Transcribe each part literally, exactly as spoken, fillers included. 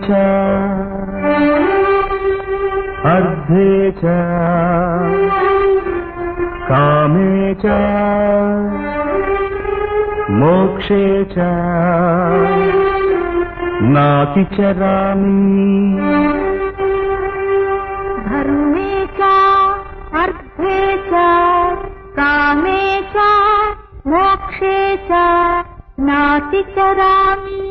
च अर्धे च कामे च मोक्षे च नातिचरामि धर्मे च अर्धे च कामे च मोक्षे च नातिचरामि।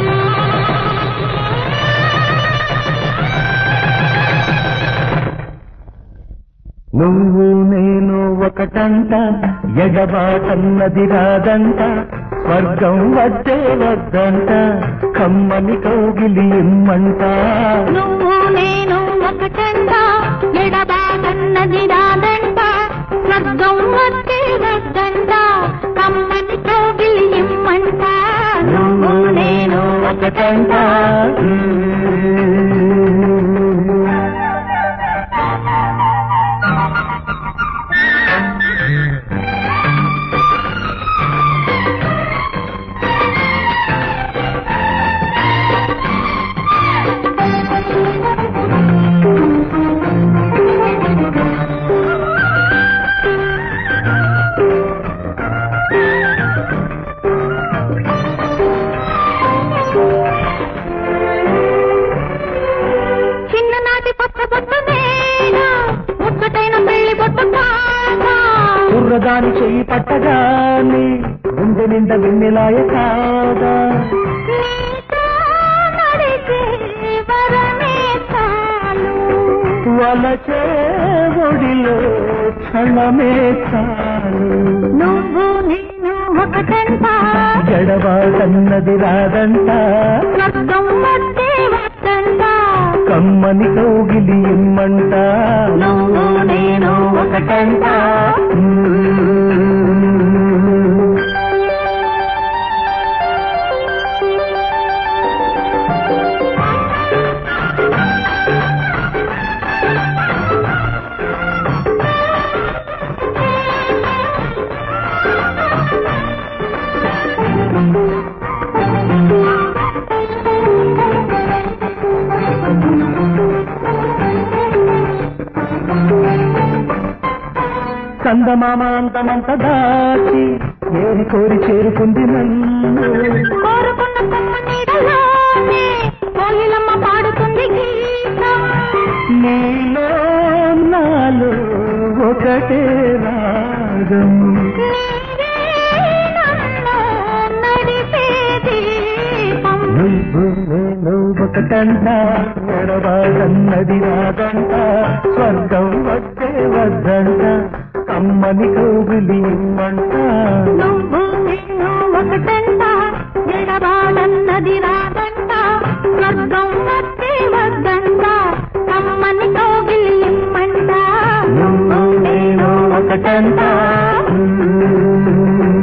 నువ్వు నేను ఒకటంట ఎడబాటన్నది రాదంట స్వర్గం వద్దే వద్దంట కమ్మని కౌగిలి ఇమ్మంట। నువ్వు నేను ఒకటంట ఎడబాటన్నది రాదంట స్వర్గం వద్దే వద్దంట కమ్మని కౌగిలి ఇమ్మంట। నువ్వు నేను ఒకటంట కుర్రదాని చెయ్యి పట్టగానే గుండె నిండా వెన్నెలాయ కాదా వలచే ఒడిలో క్షణమే చాలు। నువ్వు నేను ఒకటంట జడబాటన్నది రాదంట స్వర్గం వద్దే వద్దంట కమ్మని కౌగిలి ఇమ్మంట। నువ్వు నేను ఒకటంట చందమామ అంతమంత దాచి ఏరి కోరి చేరుకుంది నన్ను కోరుకున్న కొమ్మ నీడలోనే కోయిలమ్మ పాడుతుంది గీతం నీలో నాలో ఒకటే రాగం నీవే నన్ను నడిపే దీపం నువ్వు నేను ఒకటంట ఎడబాటన్నది రాదంట స్వర్గం వద్దే వద్దంట కమ్మని కౌగిలి ఇమ్మంట। నువ్వు నేను ఒకటంట ఎడబాటన్నది రాదంట స్వర్గం వద్దే వద్దంట కమ్మని కౌగిలి ఇమ్మంట। నువ్వు నేను ఒకటంట